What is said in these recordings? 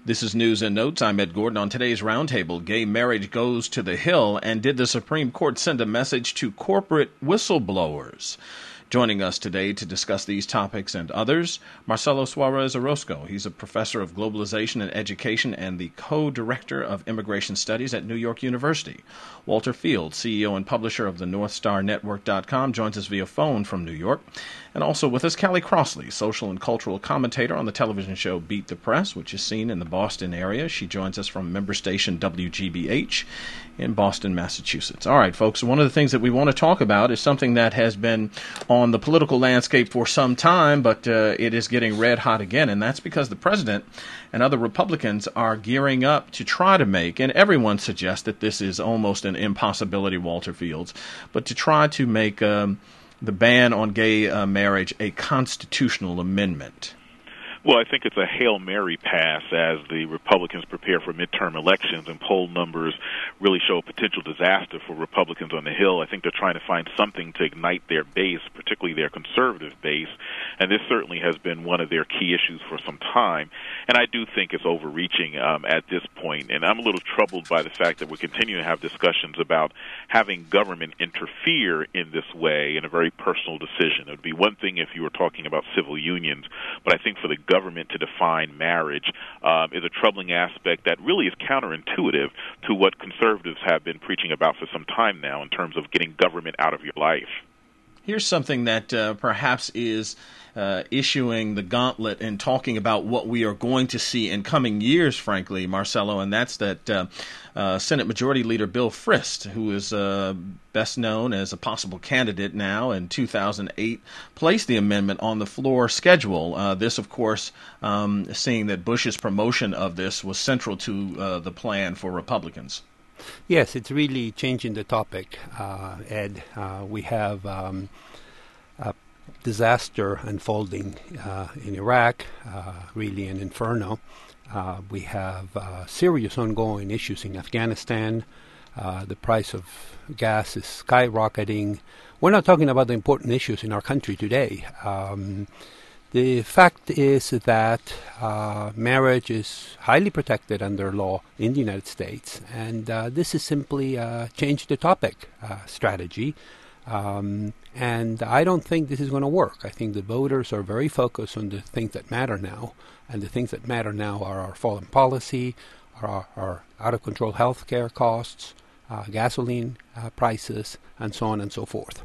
This is News and Notes. I'm Ed Gordon. On today's roundtable, gay marriage goes to the Hill, and did the Supreme Court send a message to corporate whistleblowers? Joining us today to discuss these topics and others, Marcelo Suarez Orozco. He's a professor of globalization and education and the co-director of immigration studies at New York University. Walter Field, CEO and publisher of the NorthstarNetwork.com, joins us via phone from New York. And also with us, Callie Crossley, social and cultural commentator on the television show Beat the Press, which is seen in the Boston area. She joins us from member station WGBH in Boston, Massachusetts. All right, folks, one of the things that we want to talk about is something that has been on the political landscape for some time, but it is getting red hot again, and that's because the president and other Republicans are gearing up to try to make, and everyone suggests that this is almost an impossibility, Walter Fields, but to try to make the ban on gay marriage a constitutional amendment. Well, I think it's a Hail Mary pass as the Republicans prepare for midterm elections, and poll numbers really show a potential disaster for Republicans on the Hill. I think they're trying to find something to ignite their base, particularly their conservative base, and this certainly has been one of their key issues for some time. And I do think it's overreaching at this point, and I'm a little troubled by the fact that we're continuing to have discussions about having government interfere in this way in a very personal decision. It would be one thing if you were talking about civil unions, but I think for the government to define marriage is a troubling aspect that really is counterintuitive to what conservatives have been preaching about for some time now in terms of getting government out of your life. Here's something that perhaps is issuing the gauntlet and talking about what we are going to see in coming years, frankly, Marcelo, and that's that Senate Majority Leader Bill Frist, who is best known as a possible candidate now in 2008, placed the amendment on the floor schedule. This, of course, seeing that Bush's promotion of this was central to the plan for Republicans. Yes, it's really changing the topic, Ed. We have a disaster unfolding in Iraq, really an inferno. We have serious ongoing issues in Afghanistan. The price of gas is skyrocketing. We're not talking about the important issues in our country today. The fact is that marriage is highly protected under law in the United States, and this is simply a change the topic strategy. And I don't think this is going to work. I think the voters are very focused on the things that matter now, and the things that matter now are our foreign policy, our out-of-control health care costs, gasoline prices, and so on and so forth.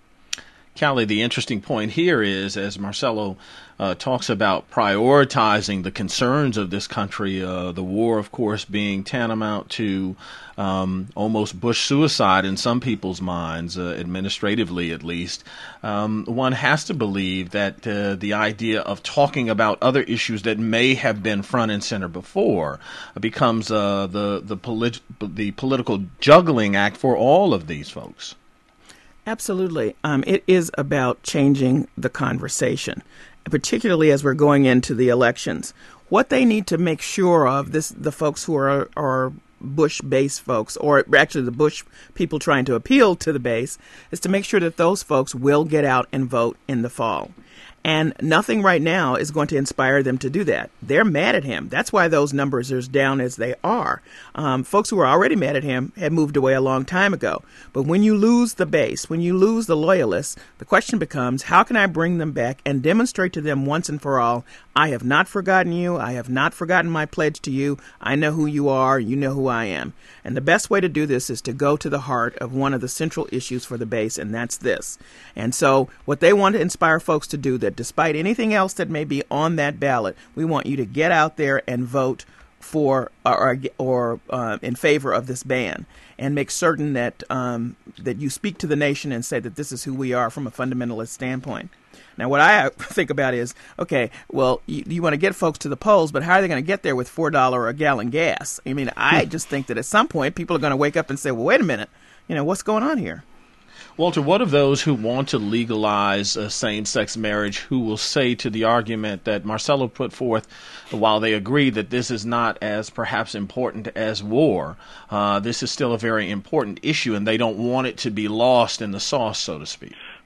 Callie, the interesting point here is, as Marcelo talks about prioritizing the concerns of this country, the war, of course, being tantamount to almost Bush suicide in some people's minds, administratively at least, one has to believe that the idea of talking about other issues that may have been front and center before becomes the political juggling act for all of these folks. Absolutely. It is about changing the conversation, particularly as we're going into the elections. What they need to make sure of, the folks who are Bush base folks, or actually the Bush people trying to appeal to the base, is to make sure that those folks will get out and vote in the fall. And nothing right now is going to inspire them to do that. They're mad at him. That's why those numbers are as down as they are. Folks who are already mad at him had moved away a long time ago. But when you lose the base, when you lose the loyalists, the question becomes, how can I bring them back and demonstrate to them once and for all, I have not forgotten you. I have not forgotten my pledge to you. I know who you are. You know who I am. And the best way to do this is to go to the heart of one of the central issues for the base, and that's this. And so what they want to inspire folks to do, that despite anything else that may be on that ballot, we want you to get out there and vote for or in favor of this ban, and make certain that that you speak to the nation and say that this is who we are from a fundamentalist standpoint. Now, what I think about is, okay, well, you want to get folks to the polls, but how are they going to get there with $4 a gallon gas? I mean, I just think that at some point people are going to wake up and say, well, wait a minute, what's going on here? Walter, what of those who want to legalize same-sex marriage who will say to the argument that Marcelo put forth, while they agree that this is not as perhaps important as war, this is still a very important issue and they don't want it to be lost in the sauce, so to speak?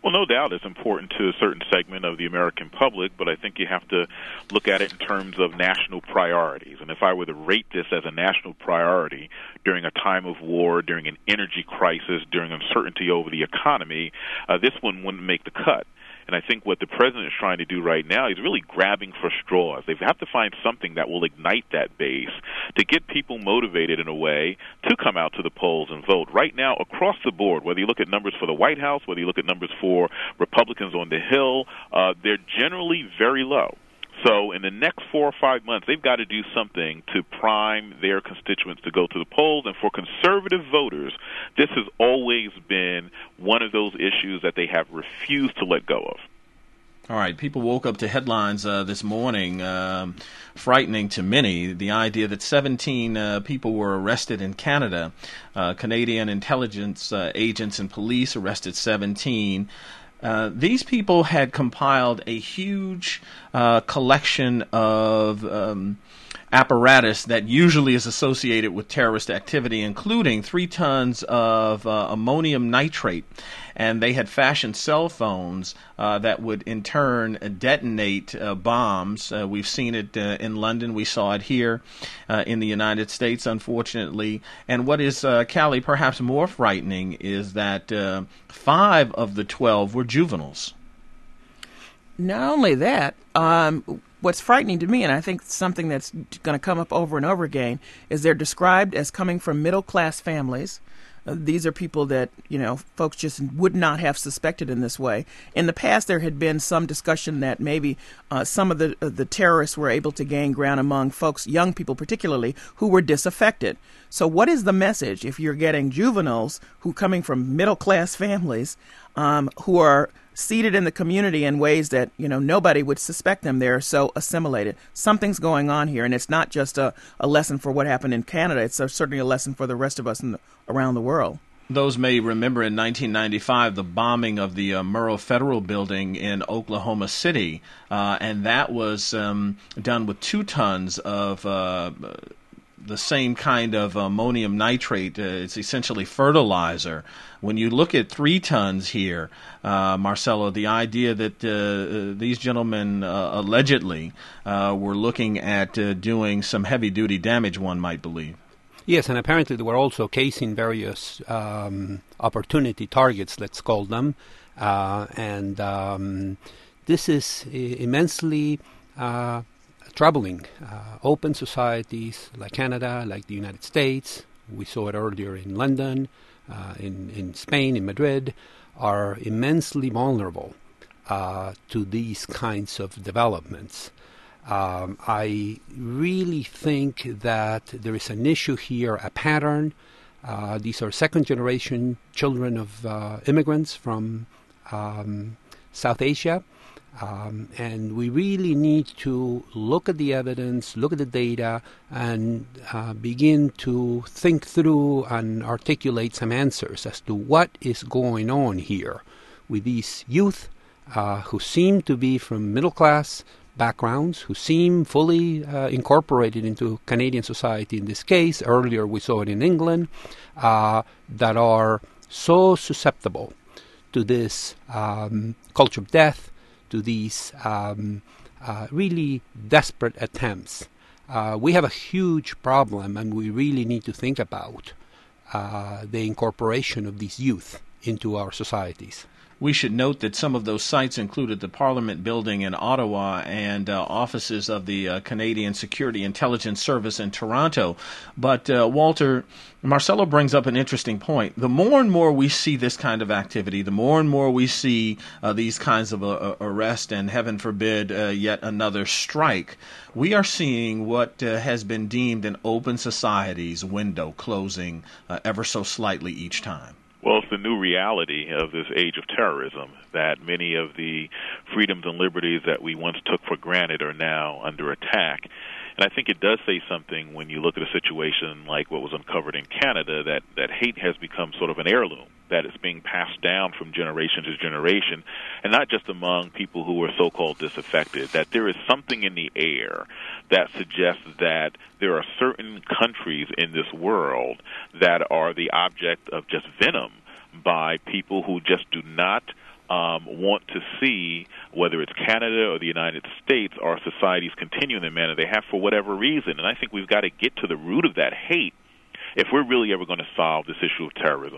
Well, no doubt it's important to a certain segment of the American public, but I think you have to look at it in terms of national priorities. And if I were to rate this as a national priority during a time of war, during an energy crisis, during uncertainty over the economy, this one wouldn't make the cut. And I think what the president is trying to do right now is really grabbing for straws. They have to find something that will ignite that base to get people motivated in a way to come out to the polls and vote. Right now, across the board, whether you look at numbers for the White House, whether you look at numbers for Republicans on the Hill, they're generally very low. So in the next 4 or 5 months, they've got to do something to prime their constituents to go to the polls. And for conservative voters, this has always been one of those issues that they have refused to let go of. All right, people woke up to headlines this morning, frightening to many, the idea that 17 people were arrested in Canada. Canadian intelligence agents and police arrested 17. These people had compiled a huge collection of apparatus that usually is associated with terrorist activity, including 3 tons of ammonium nitrate. And they had fashioned cell phones that would in turn detonate bombs. We've seen it in London. We saw it here in the United States, unfortunately. And what is, Callie, perhaps more frightening is that 5 of the 12 were juveniles. Not only that, what's frightening to me, and I think something that's going to come up over and over again, is they're described as coming from middle-class families. These are people that, folks just would not have suspected in this way. In the past, there had been some discussion that maybe some of the terrorists were able to gain ground among folks, young people particularly, who were disaffected. So what is the message if you're getting juveniles who coming from middle-class families who are seated in the community in ways that, nobody would suspect them? They're so assimilated. Something's going on here, and it's not just a lesson for what happened in Canada. It's certainly a lesson for the rest of us around the world. Those may remember in 1995 the bombing of the Murrah Federal Building in Oklahoma City, and that was done with 2 tons of the same kind of ammonium nitrate. It's essentially fertilizer. When you look at 3 tons here, Marcelo, the idea that these gentlemen allegedly were looking at doing some heavy-duty damage, one might believe. Yes, and apparently they were also casing various opportunity targets, let's call them. And this is immensely troubling. Open societies like Canada, like the United States, we saw it earlier in London, in Spain, in Madrid, are immensely vulnerable to these kinds of developments. I really think that there is an issue here, a pattern. These are second-generation children of immigrants from South Asia. And we really need to look at the evidence, look at the data, and begin to think through and articulate some answers as to what is going on here with these youth who seem to be from middle-class backgrounds, who seem fully incorporated into Canadian society in this case. Earlier we saw it in England, that are so susceptible to this culture of death, to these really desperate attempts. We have a huge problem, and we really need to think about the incorporation of these youth into our societies. We should note that some of those sites included the Parliament Building in Ottawa and offices of the Canadian Security Intelligence Service in Toronto. But, Walter, Marcelo brings up an interesting point. The more and more we see this kind of activity, the more and more we see these kinds of arrest and, heaven forbid, yet another strike, we are seeing what has been deemed an open society's window closing ever so slightly each time. Well, it's the new reality of this age of terrorism, that many of the freedoms and liberties that we once took for granted are now under attack. And I think it does say something when you look at a situation like what was uncovered in Canada, that hate has become sort of an heirloom, that it's being passed down from generation to generation, and not just among people who are so-called disaffected, that there is something in the air that suggests that there are certain countries in this world that are the object of just venom by people who just do not want to see, whether it's Canada or the United States, our societies continue in the manner they have for whatever reason. And I think we've got to get to the root of that hate if we're really ever going to solve this issue of terrorism.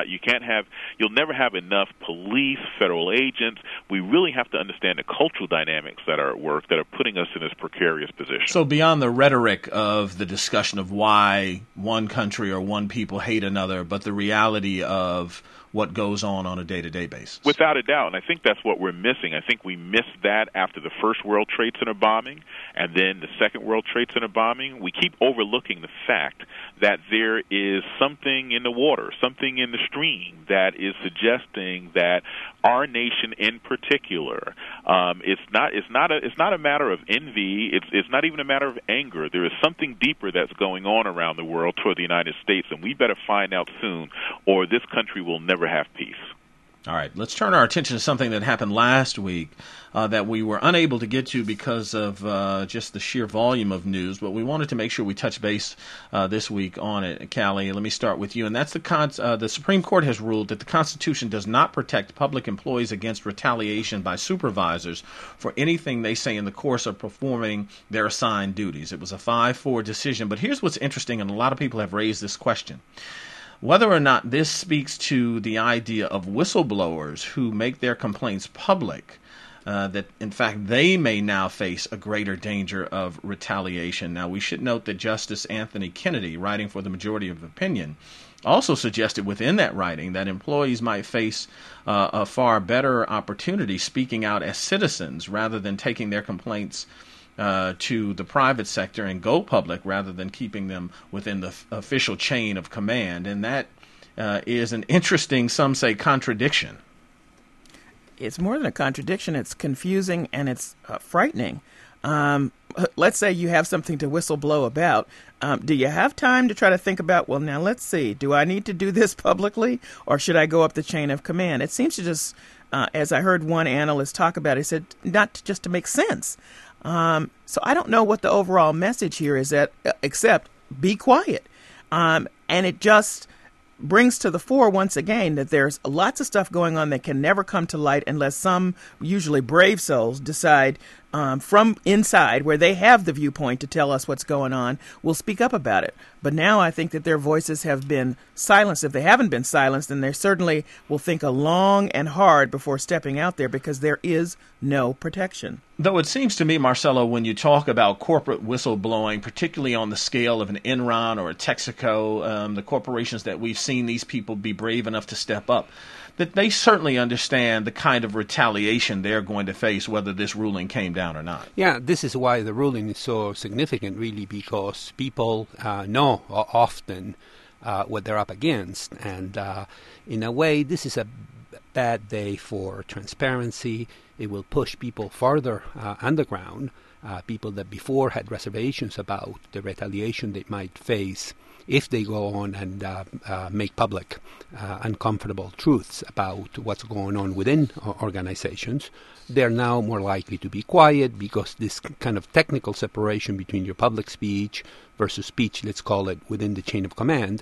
You'll never have enough police, federal agents. We really have to understand the cultural dynamics that are at work that are putting us in this precarious position. So beyond the rhetoric of the discussion of why one country or one people hate another, but the reality of what goes on a day-to-day basis. Without a doubt, and I think that's what we're missing. I think we missed that after the first World Trade Center bombing and then the second World Trade Center bombing. We keep overlooking the fact that there is something in the water, something in the stream that is suggesting that our nation in particular, it's not a matter of envy, it's not even a matter of anger. There is something deeper that's going on around the world toward the United States, and we better find out soon, or this country will never have peace. All right, let's turn our attention to something that happened last week that we were unable to get to because of just the sheer volume of news, but we wanted to make sure we touch base this week on it. Callie, let me start with you, and that's the Supreme Court has ruled that the Constitution does not protect public employees against retaliation by supervisors for anything they say in the course of performing their assigned duties. It was a 5-4 decision, but here's what's interesting, and a lot of people have raised this question. Whether or not this speaks to the idea of whistleblowers who make their complaints public, that in fact they may now face a greater danger of retaliation. Now, we should note that Justice Anthony Kennedy, writing for the majority of opinion, also suggested within that writing that employees might face a far better opportunity speaking out as citizens rather than taking their complaints to the private sector and go public rather than keeping them within the official chain of command. And that is an interesting, some say, contradiction. It's more than a contradiction. It's confusing and it's frightening. Let's say you have something to whistleblow about. Do you have time to try to think about, well, now let's see, do I need to do this publicly or should I go up the chain of command? It seems to just, as I heard one analyst talk about, he said, not just to make sense. So I don't know what the overall message here is, except be quiet. And it just brings to the fore once again that there's lots of stuff going on that can never come to light unless some, usually brave souls, decide from inside where they have the viewpoint to tell us what's going on, will speak up about it. But now I think that their voices have been silenced. If they haven't been silenced, then they certainly will think long and hard before stepping out there because there is no protection. Though it seems to me, Marcelo, when you talk about corporate whistleblowing, particularly on the scale of an Enron or a Texaco, the corporations that we've seen these people be brave enough to step up, that they certainly understand the kind of retaliation they're going to face, whether this ruling came down or not. Yeah, this is why the ruling is so significant, really, because people know often what they're up against. And in a way, this is a bad day for transparency. It will push people farther underground, people that before had reservations about the retaliation they might face if they go on and make public uncomfortable truths about what's going on within organizations. They're now more likely to be quiet because this kind of technical separation between your public speech versus speech, let's call it, within the chain of command,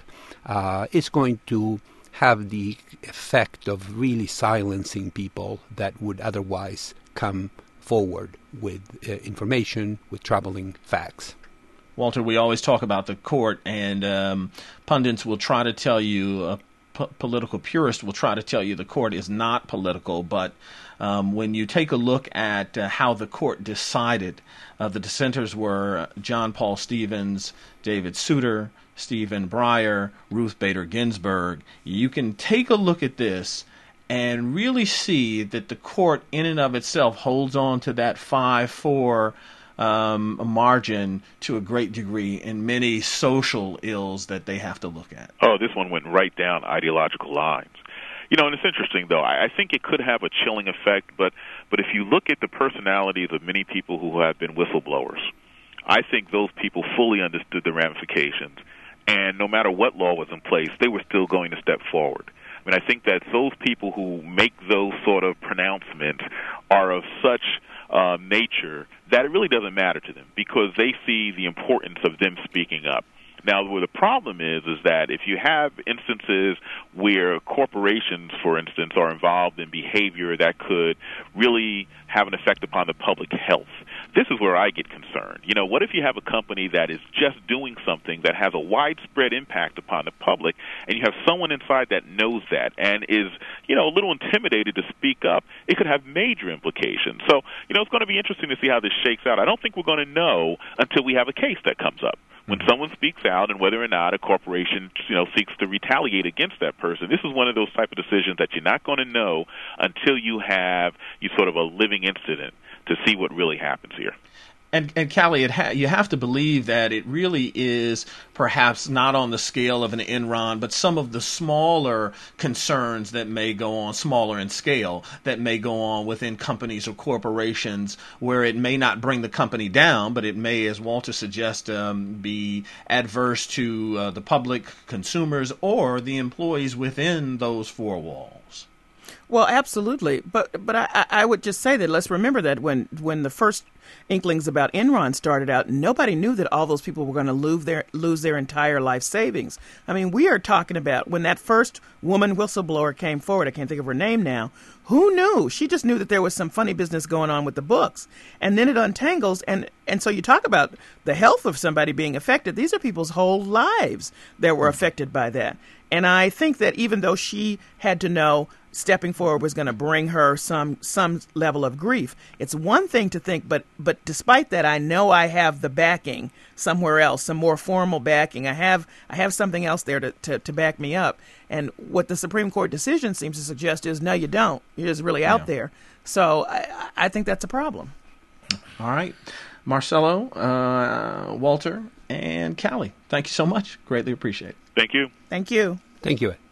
is going to have the effect of really silencing people that would otherwise come forward with information, with troubling facts. Walter, we always talk about the court, and pundits will try to tell you, political purists will try to tell you the court is not political, but when you take a look at how the court decided, the dissenters were John Paul Stevens, David Souter, Stephen Breyer, Ruth Bader Ginsburg. You can take a look at this and really see that the court in and of itself holds on to that 5-4 margin to a great degree in many social ills that they have to look at. Oh, this one went right down ideological lines. You know, and it's interesting, though. I think it could have a chilling effect, but if you look at the personalities of many people who have been whistleblowers, I think those people fully understood the ramifications, and no matter what law was in place, they were still going to step forward. I mean, I think that those people who make those sort of pronouncements are of such nature that it really doesn't matter to them because they see the importance of them speaking up. Now, where the problem is that if you have instances where corporations, for instance, are involved in behavior that could really have an effect upon the public health, this is where I get concerned. You know, what if you have a company that is just doing something that has a widespread impact upon the public, and you have someone inside that knows that and is, you know, a little intimidated to speak up? It could have major implications. So, you know, it's going to be interesting to see how this shakes out. I don't think we're going to know until we have a case that comes up. When someone speaks out and whether or not a corporation, you know, seeks to retaliate against that person, this is one of those type of decisions that you're not going to know until you have sort of a living incident to see what really happens here. And Callie, you have to believe that it really is perhaps not on the scale of an Enron, but some of the smaller concerns that may go on, smaller in scale, that may go on within companies or corporations, where it may not bring the company down, but it may, as Walter suggests, be adverse to the public, consumers, or the employees within those four walls. Well, absolutely. But I would just say that let's remember that when the first inklings about Enron started out, nobody knew that all those people were going to lose their entire life savings. I mean, we are talking about when that first woman whistleblower came forward, I can't think of her name now, who knew? She just knew that there was some funny business going on with the books. And then it untangles, and so you talk about the health of somebody being affected. These are people's whole lives that were affected by that. And I think that even though she had to know stepping forward was going to bring her some level of grief, it's one thing to think, but despite that, I know I have the backing somewhere else, some more formal backing. I have something else there to back me up. And what the Supreme Court decision seems to suggest is, no, you don't. You're just really out there. So I think that's a problem. All right. Marcelo, Walter, and Callie, thank you so much. Greatly appreciate it. Thank you. Thank you. Thank you, Ed.